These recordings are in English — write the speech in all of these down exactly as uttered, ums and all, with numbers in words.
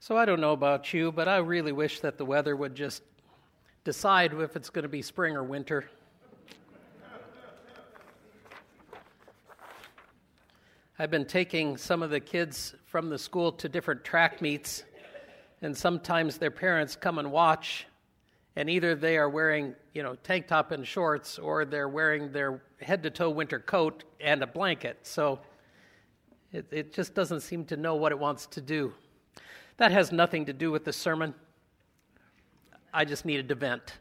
So I don't know about you, but I really wish that the weather would just decide if it's going to be spring or winter. I've been taking some of the kids from the school to different track meets, and sometimes their parents come and watch, and either they are wearing, you know, tank top and shorts, or they're wearing their head-to-toe winter coat and a blanket. So it, it just doesn't seem to know what it wants to do. That has nothing to do with the sermon. I just needed to vent.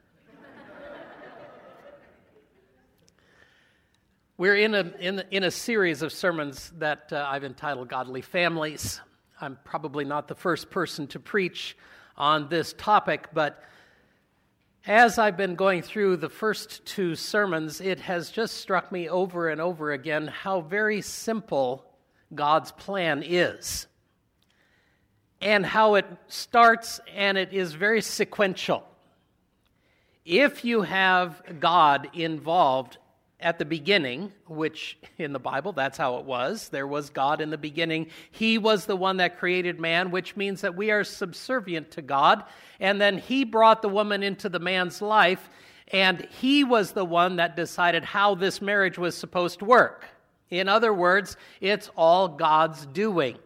We're in a in, in a series of sermons that uh, I've entitled Godly Families. I'm probably not the first person to preach on this topic, but as I've been going through the first two sermons, it has just struck me over and over again how very simple God's plan is, and how it starts and it is very sequential. If you have God involved at the beginning, which in the Bible, that's how it was. There was God in the beginning. He was the one that created man, which means that we are subservient to God. And then he brought the woman into the man's life, and he was the one that decided how this marriage was supposed to work. In other words, it's all God's doing.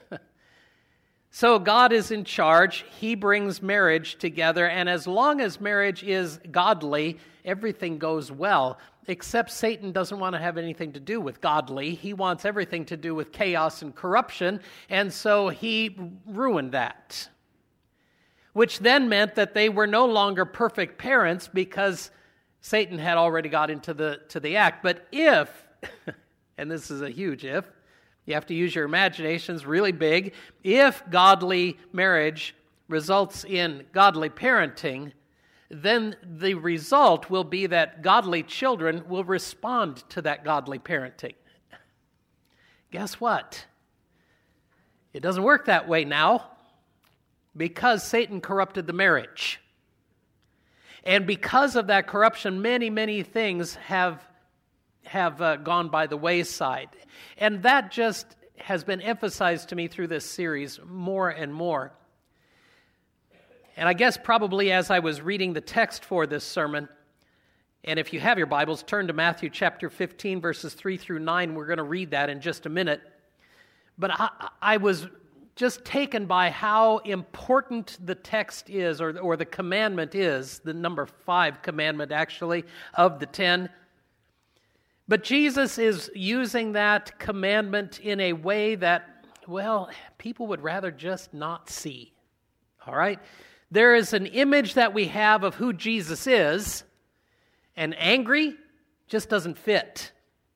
So God is in charge. He brings marriage together, and as long as marriage is godly, everything goes well, except Satan doesn't want to have anything to do with godly. He wants everything to do with chaos and corruption, and so he ruined that, which then meant that they were no longer perfect parents because Satan had already got into the to the act. But if, and this is a huge if, you have to use your imaginations really big. If godly marriage results in godly parenting, then the result will be that godly children will respond to that godly parenting. Guess what? It doesn't work that way now because Satan corrupted the marriage. And because of that corruption, many, many things have have uh, gone by the wayside. And that just has been emphasized to me through this series more and more. And I guess probably as I was reading the text for this sermon, and if you have your Bibles, turn to Matthew chapter fifteen, verses three through nine. We're going to read that in just a minute. But I, I was just taken by how important the text is, or, or the commandment is, the number five commandment actually of the ten. But Jesus is using that commandment in a way that, well, people would rather just not see. All right? There is an image that we have of who Jesus is, and angry just doesn't fit.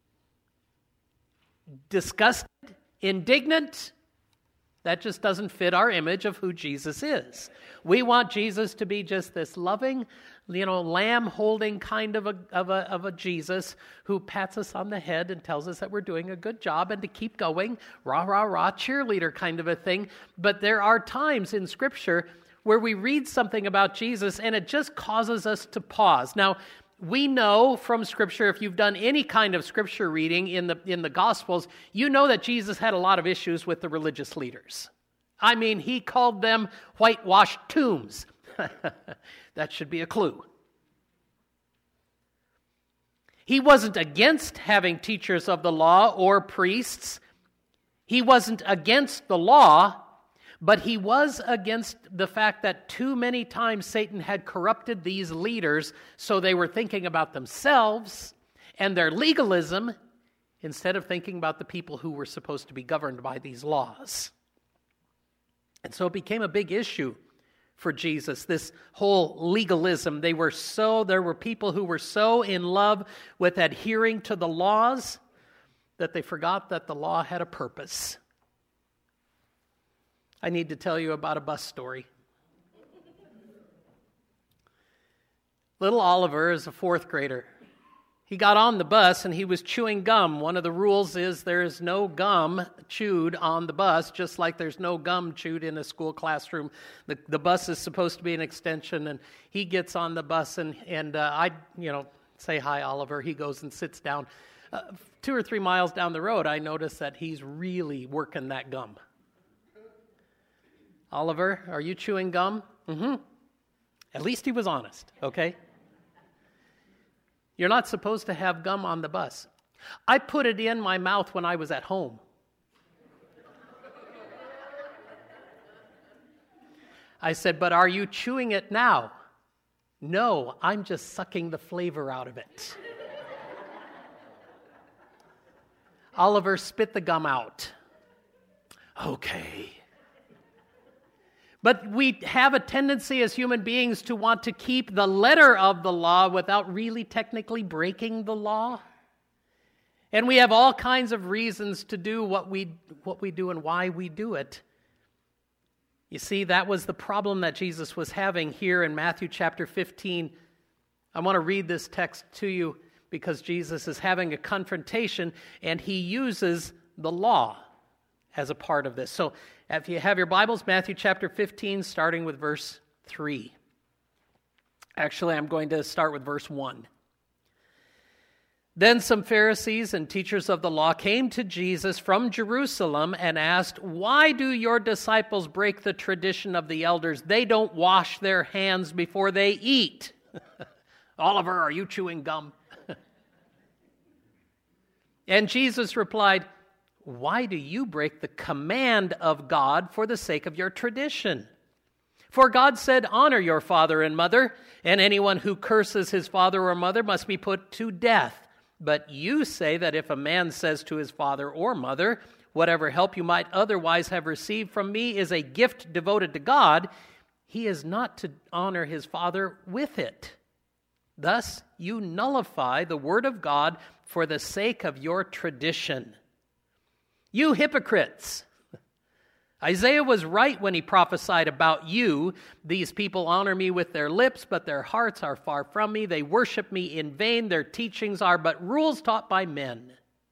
Disgusted, indignant, that just doesn't fit our image of who Jesus is. We want Jesus to be just this loving, you know, lamb-holding kind of a, of a of a Jesus who pats us on the head and tells us that we're doing a good job and to keep going, rah, rah, rah, cheerleader kind of a thing. But there are times in Scripture where we read something about Jesus and it just causes us to pause. Now, we know from Scripture, if you've done any kind of Scripture reading in the in the Gospels, you know that Jesus had a lot of issues with the religious leaders. I mean, he called them whitewashed tombs. That should be a clue. He wasn't against having teachers of the law or priests. He wasn't against the law, but he was against the fact that too many times Satan had corrupted these leaders, so they were thinking about themselves and their legalism instead of thinking about the people who were supposed to be governed by these laws. And so it became a big issue for Jesus, this whole legalism. They were so, there were people who were so in love with adhering to the laws that they forgot that the law had a purpose. I need to tell you about a bus story. Little Oliver is a fourth grader. He got on the bus and he was chewing gum. One of the rules is there is no gum chewed on the bus, just like there's no gum chewed in a school classroom. The, the bus is supposed to be an extension, and he gets on the bus and, and uh, I, you know, say, "Hi, Oliver." He goes and sits down. Uh, two or three miles down the road, I notice that he's really working that gum. Oliver, are you chewing gum? Mm-hmm. At least he was honest, okay? You're not supposed to have gum on the bus. I put it in my mouth when I was at home. I said, but are you chewing it now? No, I'm just sucking the flavor out of it. Oliver, spit the gum out. Okay. But we have a tendency as human beings to want to keep the letter of the law without really technically breaking the law. And we have all kinds of reasons to do what we what we do and why we do it. You see, that was the problem that Jesus was having here in Matthew chapter fifteen. I want to read this text to you because Jesus is having a confrontation and he uses the law as a part of this. So if you have your Bibles, Matthew chapter fifteen, starting with verse three. Actually, I'm going to start with verse one. Then some Pharisees and teachers of the law came to Jesus from Jerusalem and asked, "Why do your disciples break the tradition of the elders? They don't wash their hands before they eat." Oliver, are you chewing gum? And Jesus replied, "Why do you break the command of God for the sake of your tradition? For God said, 'Honor your father and mother,' and anyone who curses his father or mother must be put to death. But you say that if a man says to his father or mother, 'Whatever help you might otherwise have received from me is a gift devoted to God,' he is not to honor his father with it. Thus you nullify the word of God for the sake of your tradition. You hypocrites! Isaiah was right when he prophesied about you. 'These people honor me with their lips, but their hearts are far from me. They worship me in vain. Their teachings are but rules taught by men.'"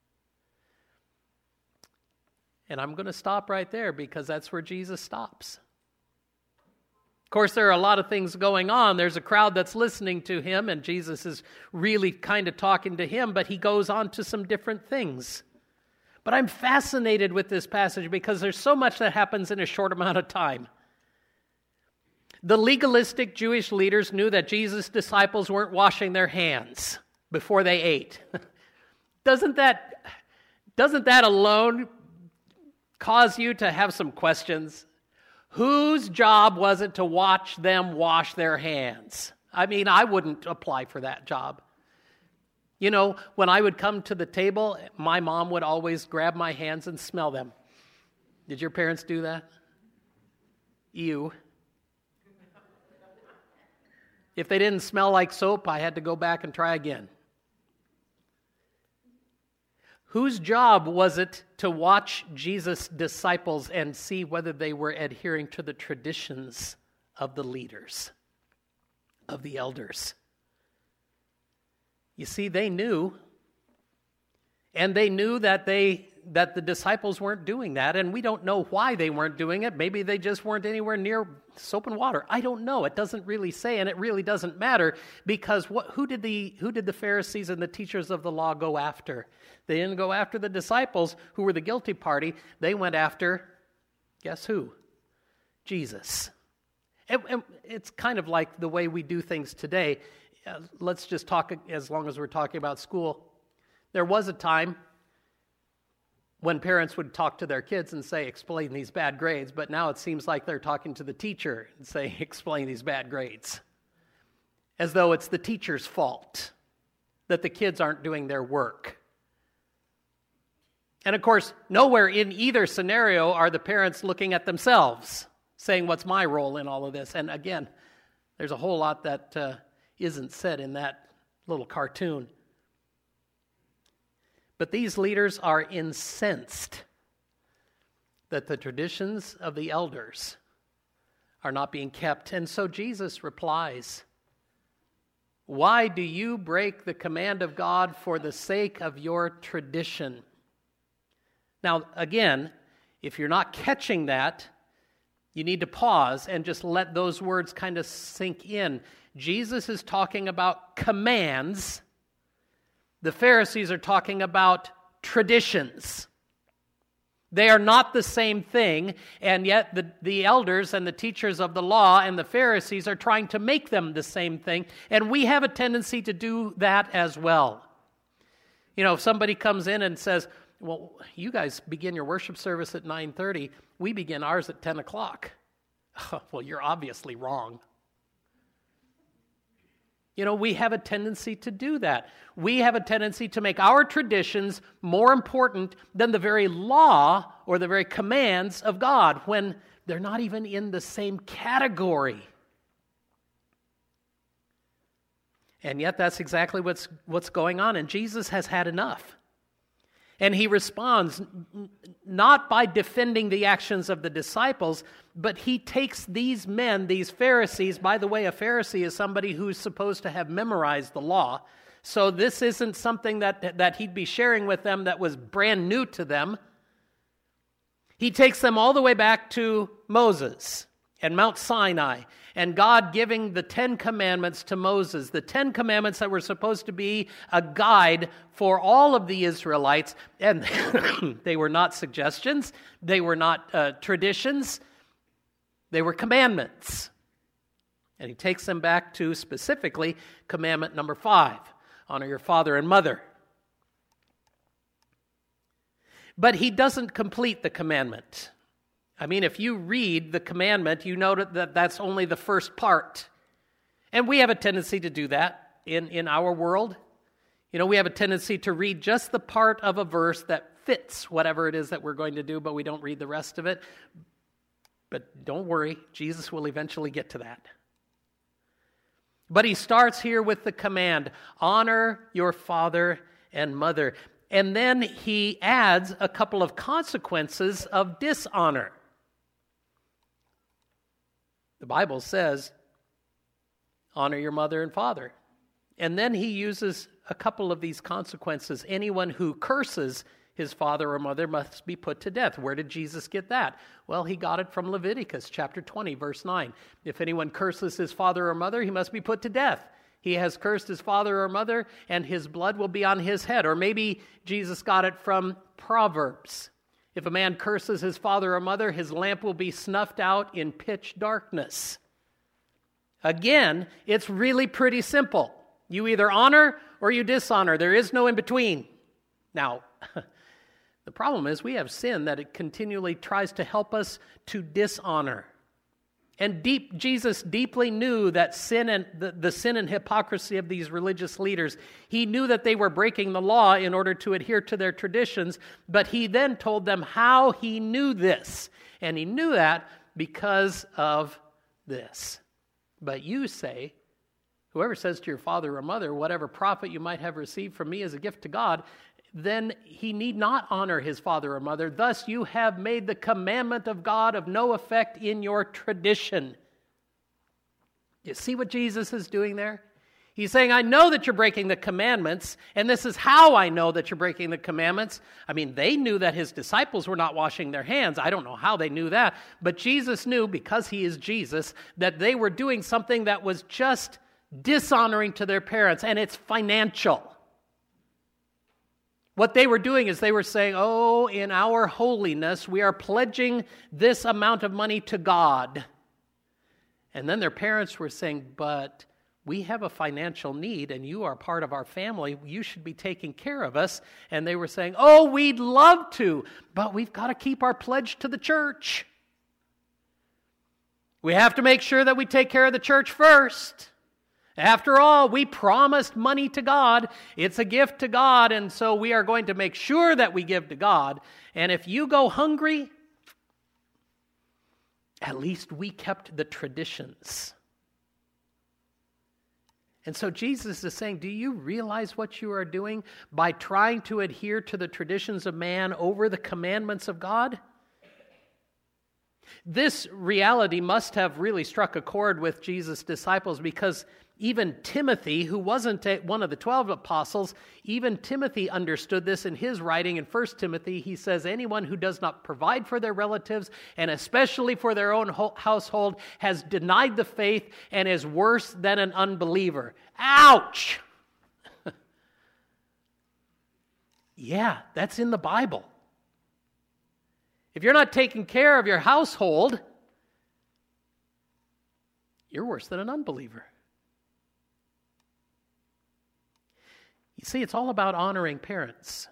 And I'm going to stop right there because that's where Jesus stops. Of course, there are a lot of things going on. There's a crowd that's listening to him, and Jesus is really kind of talking to him, but he goes on to some different things. But I'm fascinated with this passage because there's so much that happens in a short amount of time. The legalistic Jewish leaders knew that Jesus' disciples weren't washing their hands before they ate. Doesn't that, doesn't that alone cause you to have some questions? Whose job was it to watch them wash their hands? I mean, I wouldn't apply for that job. You know, when I would come to the table, my mom would always grab my hands and smell them. Did your parents do that? Ew. If they didn't smell like soap, I had to go back and try again. Whose job was it to watch Jesus' disciples and see whether they were adhering to the traditions of the leaders, of the elders? You see, they knew, and they knew that they that the disciples weren't doing that, and we don't know why they weren't doing it. Maybe they just weren't anywhere near soap and water. I don't know. It doesn't really say, and it really doesn't matter, because what, who did the who did the Pharisees and the teachers of the law go after? They didn't go after the disciples, who were the guilty party. They went after, guess who? Jesus. And, and it's kind of like the way we do things today. Uh, let's just talk, as long as we're talking about school. There was a time when parents would talk to their kids and say, "Explain these bad grades," but now it seems like they're talking to the teacher and saying, "Explain these bad grades," as though it's the teacher's fault that the kids aren't doing their work. And of course, nowhere in either scenario are the parents looking at themselves, saying, "What's my role in all of this?" And again, there's a whole lot that uh, isn't said in that little cartoon. But these leaders are incensed that the traditions of the elders are not being kept. And so Jesus replies, "Why do you break the command of God for the sake of your tradition?" Now, again, if you're not catching that, you need to pause and just let those words kind of sink in. Jesus is talking about commands. The Pharisees are talking about traditions. They are not the same thing, and yet the, the elders and the teachers of the law and the Pharisees are trying to make them the same thing, and we have a tendency to do that as well. You know, if somebody comes in and says, well, you guys begin your worship service at nine thirty, we begin ours at ten o'clock. Well, you're obviously wrong. You know, we have a tendency to do that. We have a tendency to make our traditions more important than the very law or the very commands of God when they're not even in the same category. And yet that's exactly what's what's going on. And Jesus has had enough. And he responds not by defending the actions of the disciples, but he takes these men, these Pharisees. By the way, a Pharisee is somebody who's supposed to have memorized the law. So this isn't something that, that he'd be sharing with them that was brand new to them. He takes them all the way back to Moses and Mount Sinai, and God giving the Ten Commandments to Moses, the Ten Commandments that were supposed to be a guide for all of the Israelites, and they were not suggestions, they were not uh, traditions, they were commandments. And he takes them back to specifically commandment number five, honor your father and mother. But he doesn't complete the commandment. I mean, if you read the commandment, you know that that's only the first part. And we have a tendency to do that in, in our world. You know, we have a tendency to read just the part of a verse that fits whatever it is that we're going to do, but we don't read the rest of it. But don't worry, Jesus will eventually get to that. But he starts here with the command, honor your father and mother. And then he adds a couple of consequences of dishonor. The Bible says, honor your mother and father. And then he uses a couple of these consequences. Anyone who curses his father or mother must be put to death. Where did Jesus get that? Well, he got it from Leviticus chapter twenty, verse nine. If anyone curses his father or mother, he must be put to death. He has cursed his father or mother, and his blood will be on his head. Or maybe Jesus got it from Proverbs. If a man curses his father or mother, his lamp will be snuffed out in pitch darkness. Again, it's really pretty simple. You either honor or you dishonor. There is no in between. Now, the problem is we have sin that it continually tries to help us to dishonor. And deep, Jesus deeply knew that sin and the, the sin and hypocrisy of these religious leaders. He knew that they were breaking the law in order to adhere to their traditions, but he then told them how he knew this. And he knew that because of this. But you say, whoever says to your father or mother, whatever profit you might have received from me is a gift to God, then he need not honor his father or mother. Thus you have made the commandment of God of no effect in your tradition. You see what Jesus is doing there? He's saying, I know that you're breaking the commandments, and this is how I know that you're breaking the commandments. I mean, they knew that his disciples were not washing their hands. I don't know how they knew that, but Jesus knew, because he is Jesus, that they were doing something that was just dishonoring to their parents, and it's financial. What they were doing is they were saying, oh, in our holiness, we are pledging this amount of money to God. And then their parents were saying, but we have a financial need and you are part of our family. You should be taking care of us. And they were saying, oh, we'd love to, but we've got to keep our pledge to the church. We have to make sure that we take care of the church first. After all, we promised money to God. It's a gift to God, and so we are going to make sure that we give to God. And if you go hungry, at least we kept the traditions. And so Jesus is saying, do you realize what you are doing by trying to adhere to the traditions of man over the commandments of God? This reality must have really struck a chord with Jesus' disciples, because even Timothy, who wasn't one of the twelve apostles, even Timothy understood this in his writing in First Timothy. He says, anyone who does not provide for their relatives, and especially for their own household, has denied the faith and is worse than an unbeliever. Ouch! Yeah, that's in the Bible. If you're not taking care of your household, you're worse than an unbeliever. You see, it's all about honoring parents.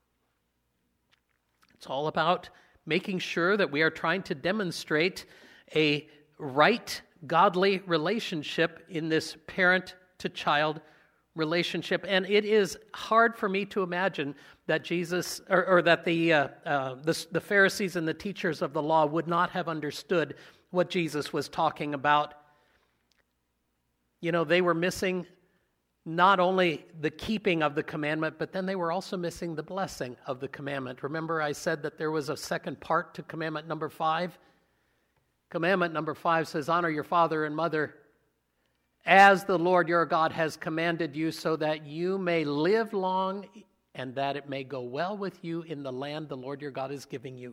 It's all about making sure that we are trying to demonstrate a right, godly relationship in this parent-to-child relationship. And it is hard for me to imagine that Jesus, or, or that the, uh, uh, the the Pharisees and the teachers of the law would not have understood what Jesus was talking about. You know, they were missing not only the keeping of the commandment, but then they were also missing the blessing of the commandment. Remember, I said that there was a second part to commandment number five? Commandment number five says, honor your father and mother as the Lord your God has commanded you, so that you may live long and that it may go well with you in the land the Lord your God is giving you.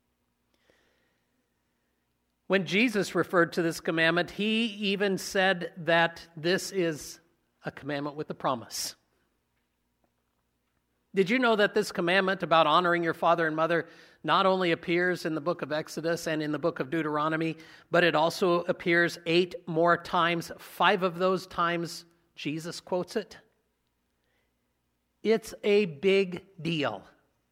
When Jesus referred to this commandment, he even said that this is a commandment with a promise. Did you know that this commandment about honoring your father and mother not only appears in the book of Exodus and in the book of Deuteronomy, but it also appears eight more times? Five of those times Jesus quotes it. It's a big deal.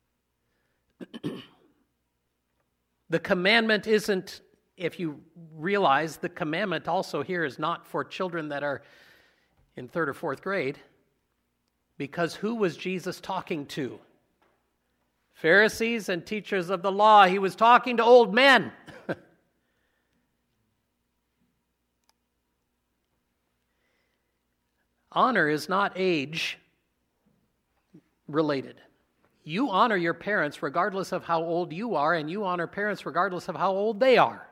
The commandment isn't, if you realize, the commandment also here is not for children that are in third or fourth grade, because who was Jesus talking to? Pharisees and teachers of the law. He was talking to old men. Honor is not age related. You honor your parents regardless of how old you are, and you honor parents regardless of how old they are.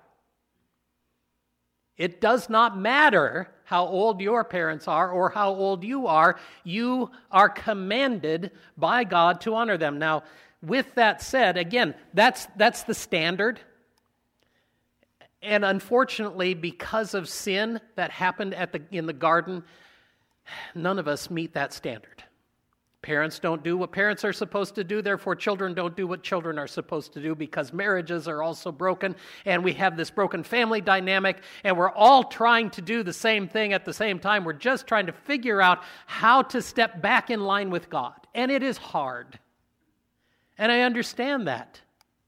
It does not matter how old your parents are or how old you are. You are commanded by God to honor them. Now, with that said, again, that's that's the standard. And unfortunately, because of sin that happened at the in the garden, none of us meet that standard. Parents don't do what parents are supposed to do, therefore children don't do what children are supposed to do, because marriages are also broken, and we have this broken family dynamic, and we're all trying to do the same thing at the same time. We're just trying to figure out how to step back in line with God, and it is hard. And I understand that.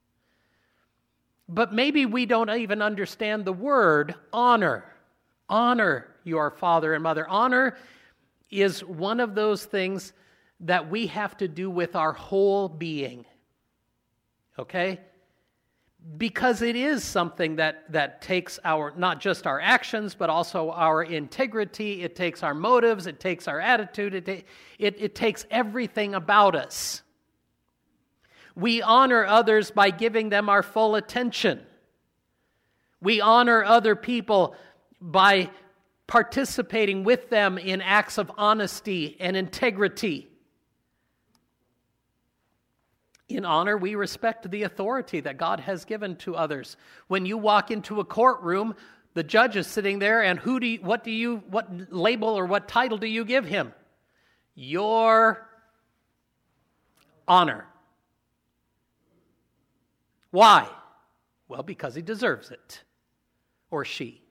But maybe we don't even understand the word honor. Honor your father and mother. Honor is one of those things that we have to do with our whole being, okay? Because it is something that, that takes our, not just our actions, but also our integrity. It takes our motives. It takes our attitude. It, it, it takes everything about us. We honor others by giving them our full attention. We honor other people by participating with them in acts of honesty and integrity. In honor, we respect the authority that God has given to others. When you walk into a courtroom, the judge is sitting there, and who do you, what do you, what label or what title do you give him? Your honor. Why? Well, because he deserves it, or she.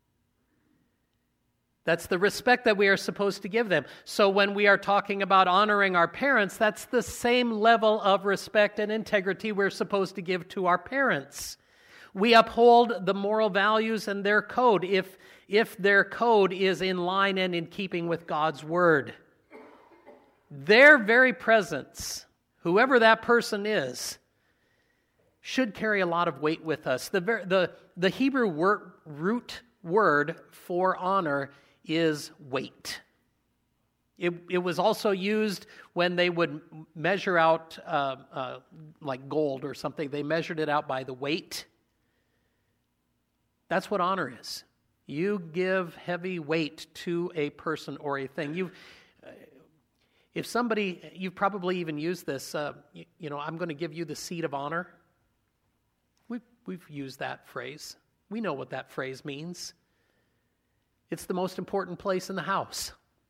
That's the respect that we are supposed to give them. So when we are talking about honoring our parents, that's the same level of respect and integrity we're supposed to give to our parents. We uphold the moral values and their code if, if their code is in line and in keeping with God's word. Their very presence, whoever that person is, should carry a lot of weight with us. The, the, the Hebrew word, root word for honor is weight. It, it was also used when they would measure out uh, uh, like gold or something. They measured it out by the weight. That's what honor is. You give heavy weight to a person or a thing. You, uh, if somebody, you've probably even used this, uh, you, you know, I'm going to give you the seat of honor. We've, we've used that phrase. We know what that phrase means. It's the most important place in the house.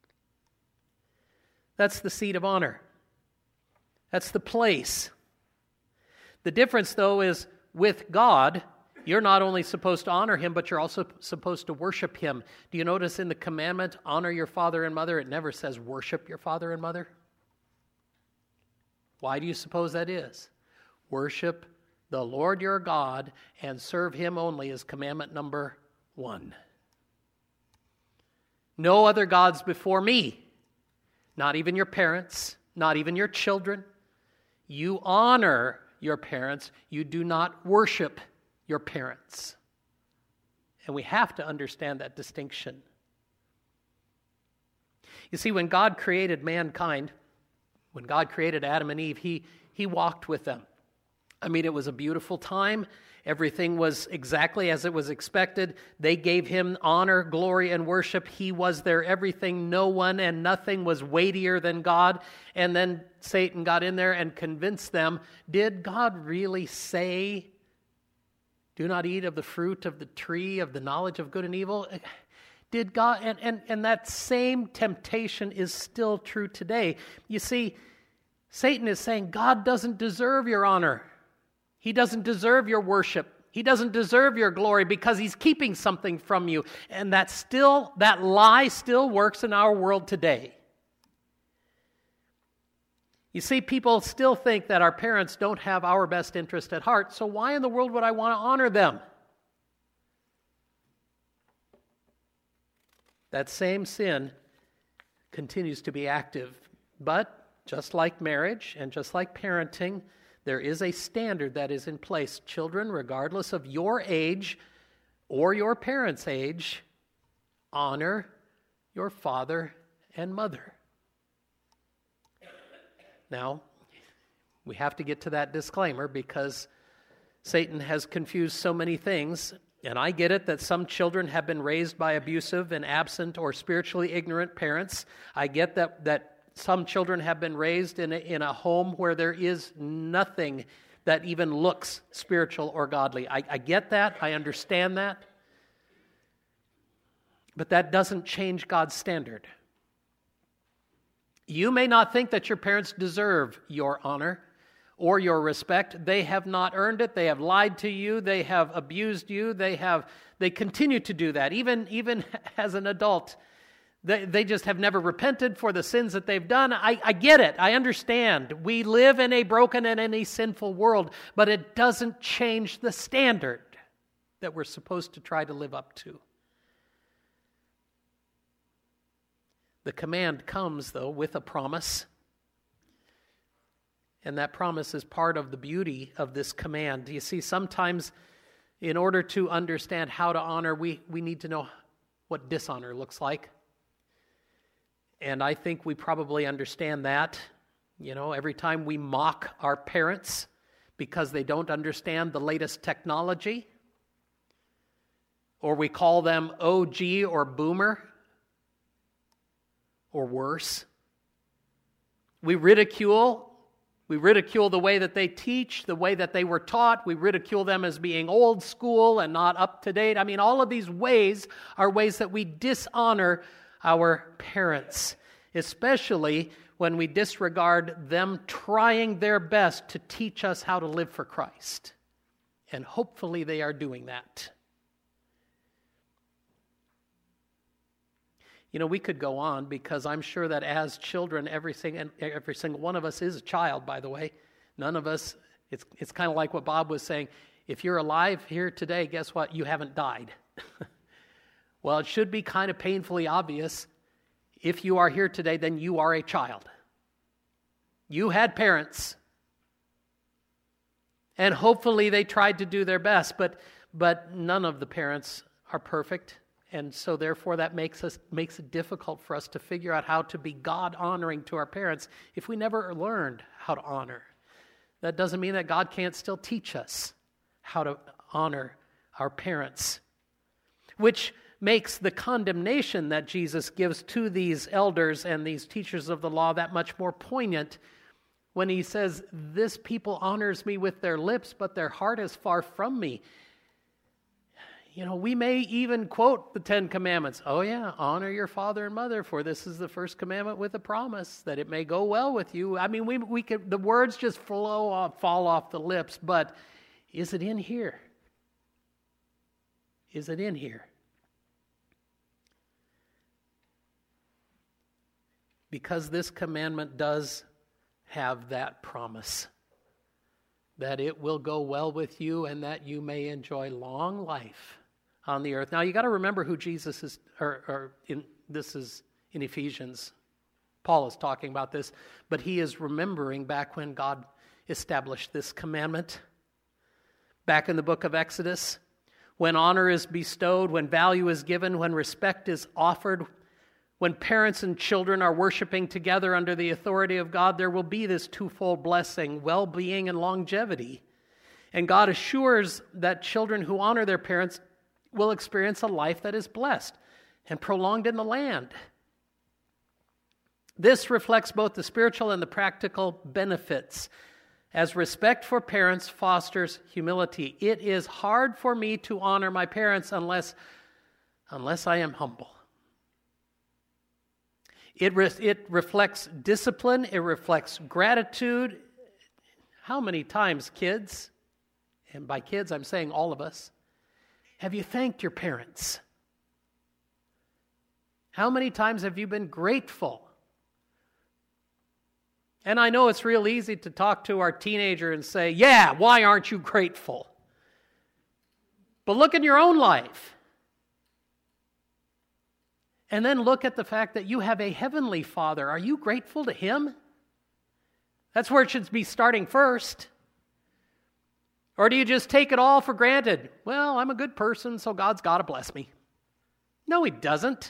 That's the seat of honor. That's the place. The difference, though, is with God, you're not only supposed to honor him, but you're also supposed to worship him. Do you notice in the commandment, honor your father and mother, it never says worship your father and mother? Why do you suppose that is? Worship the Lord your God and serve him only is commandment number one. No other gods before me. Not even your parents, not even your children. You honor your parents. You do not worship your parents. And we have to understand that distinction. You see, when God created mankind, when God created Adam and Eve, he, he walked with them. I mean, it was a beautiful time. Everything was exactly as it was expected. They gave him honor, glory, and worship. He was their everything. No one and nothing was weightier than God. And then Satan got in there and convinced them, did God really say, do not eat of the fruit of the tree of the knowledge of good and evil? Did God, and, and, and that same temptation is still true today. You see, Satan is saying, God doesn't deserve your honor. He doesn't deserve your worship. He doesn't deserve your glory because he's keeping something from you. And that still, that lie still works in our world today. You see, people still think that our parents don't have our best interest at heart, so why in the world would I want to honor them? That same sin continues to be active. But just like marriage and just like parenting, there is a standard that is in place. Children, regardless of your age or your parents' age, honor your father and mother. Now, we have to get to that disclaimer because Satan has confused so many things. And I get it that some children have been raised by abusive and absent or spiritually ignorant parents. I get that that some children have been raised in a, in a home where there is nothing that even looks spiritual or godly. I, I get that. I understand that. But that doesn't change God's standard. You may not think that your parents deserve your honor or your respect. They have not earned it. They have lied to you. They have abused you. They have they continue to do that, even, even as an adult. They, they just have never repented for the sins that they've done. I, I get it. I understand. We live in a broken and in a sinful world, but it doesn't change the standard that we're supposed to try to live up to. The command comes, though, with a promise. And that promise is part of the beauty of this command. You see, sometimes in order to understand how to honor, we, we need to know what dishonor looks like. And I think we probably understand that. You know, every time we mock our parents because they don't understand the latest technology, or we call them O G or boomer, or worse. We ridicule. We ridicule the way that they teach, the way that they were taught. We ridicule them as being old school and not up to date. I mean, all of these ways are ways that we dishonor our parents, especially when we disregard them trying their best to teach us how to live for Christ. And hopefully they are doing that. You know, we could go on because I'm sure that as children, every single, every single one of us is a child, by the way. None of us, it's, it's kind of like what Bob was saying. If you're alive here today, guess what? You haven't died. Well, it should be kind of painfully obvious. If you are here today, then you are a child. You had parents. And hopefully they tried to do their best, but but none of the parents are perfect. And so therefore that makes us makes it difficult for us to figure out how to be God-honoring to our parents if we never learned how to honor. That doesn't mean that God can't still teach us how to honor our parents, which makes the condemnation that Jesus gives to these elders and these teachers of the law that much more poignant when he says, "This people honors me with their lips, but their heart is far from me." You know, we may even quote the Ten Commandments. Oh yeah, honor your father and mother, for this is the first commandment with a promise that it may go well with you. I mean, we we could, the words just flow off, fall off the lips, but Is it in here? Is it in here? Because this commandment does have that promise that it will go well with you and that you may enjoy long life on the earth. Now, you got to remember who Jesus is, or, or in, this is in Ephesians. Paul is talking about this, but he is remembering back when God established this commandment. Back in the book of Exodus, when honor is bestowed, when value is given, when respect is offered, when parents and children are worshiping together under the authority of God, there will be this twofold blessing, well-being and longevity. And God assures that children who honor their parents will experience a life that is blessed and prolonged in the land. This reflects both the spiritual and the practical benefits, as respect for parents fosters humility. It is hard for me to honor my parents unless, unless I am humble. It, re- it reflects discipline. It reflects gratitude. How many times, kids, and by kids I'm saying all of us, have you thanked your parents? How many times have you been grateful? And I know it's real easy to talk to our teenager and say, yeah, why aren't you grateful? But look in your own life. And then look at the fact that you have a heavenly Father. Are you grateful to Him? That's where it should be starting first. Or do you just take it all for granted? Well, I'm a good person, so God's got to bless me. No, He doesn't.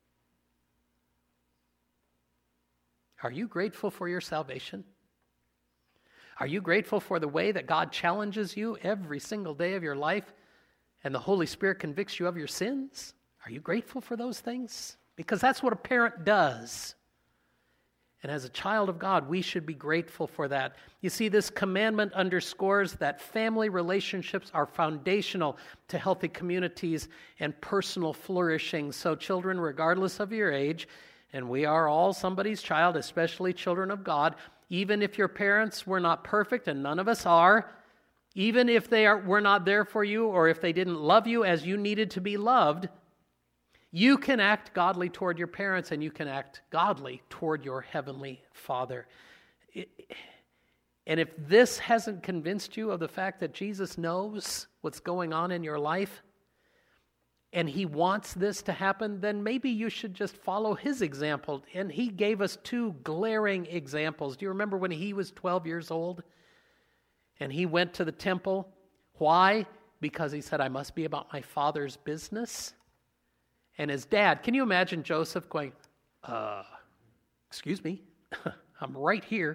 Are you grateful for your salvation? Are you grateful for the way that God challenges you every single day of your life and the Holy Spirit convicts you of your sins? Are you grateful for those things? Because that's what a parent does. And as a child of God, we should be grateful for that. You see, this commandment underscores that family relationships are foundational to healthy communities and personal flourishing. So children, regardless of your age, and we are all somebody's child, especially children of God, even if your parents were not perfect, and none of us are, even if they are, were not there for you, or if they didn't love you as you needed to be loved, you can act godly toward your parents, and you can act godly toward your heavenly Father. It, and if this hasn't convinced you of the fact that Jesus knows what's going on in your life, and He wants this to happen, then maybe you should just follow His example. And He gave us two glaring examples. Do you remember when He was twelve years old and He went to the temple? Why? Because He said, I must be about my Father's business. And his dad, can you imagine Joseph going, uh, excuse me, I'm right here.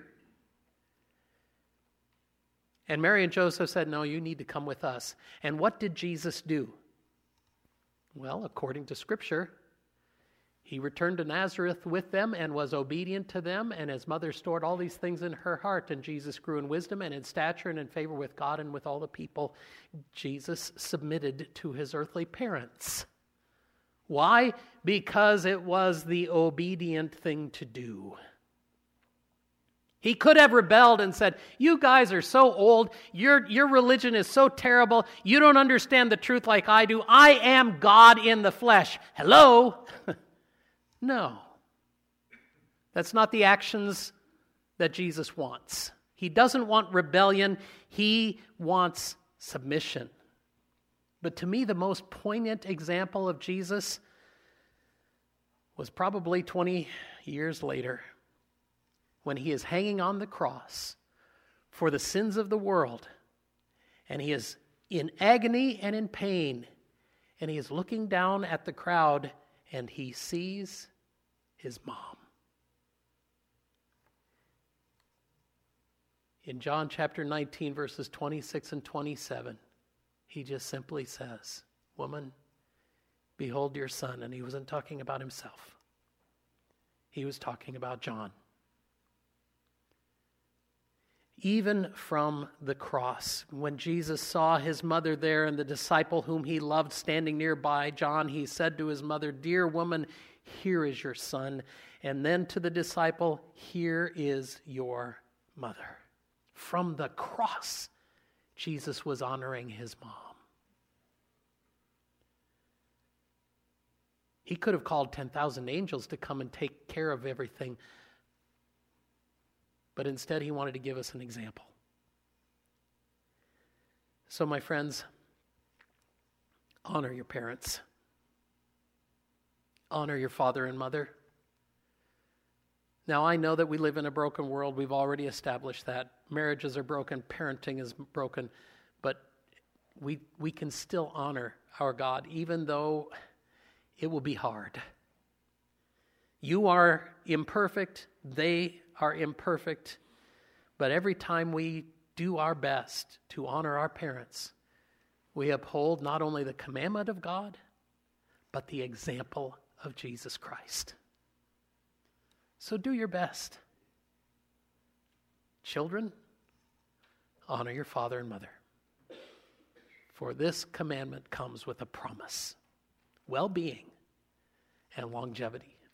And Mary and Joseph said, no, you need to come with us. And what did Jesus do? Well, according to Scripture, He returned to Nazareth with them and was obedient to them, and His mother stored all these things in her heart, and Jesus grew in wisdom and in stature and in favor with God and with all the people. Jesus submitted to His earthly parents. Why? Because it was the obedient thing to do. He could have rebelled and said, you guys are so old, your, your religion is so terrible, you don't understand the truth like I do, I am God in the flesh. Hello? No. That's not the actions that Jesus wants. He doesn't want rebellion, He wants submission. But to me, the most poignant example of Jesus was probably twenty years later, when He is hanging on the cross for the sins of the world, and He is in agony and in pain, and He is looking down at the crowd, and He sees His mom. In John chapter nineteen, verses twenty-six and twenty-seven, He just simply says, woman, behold your son. And He wasn't talking about Himself. He was talking about John. Even from the cross, when Jesus saw His mother there and the disciple whom He loved standing nearby, John, He said to his mother, dear woman, here is your son. And then to the disciple, here is your mother. From the cross, Jesus was honoring his mom. He could have called ten thousand angels to come and take care of everything, but instead he wanted to give us an example. So, my friends, honor your parents. Honor your father and mother. Now, I know that we live in a broken world. We've already established that. Marriages are broken, parenting is broken, but we we can still honor our God, even though it will be hard. You are imperfect, they are imperfect, but every time we do our best to honor our parents, we uphold not only the commandment of God, but the example of Jesus Christ. So do your best. Children, honor your father and mother. For this commandment comes with a promise, well-being, and longevity.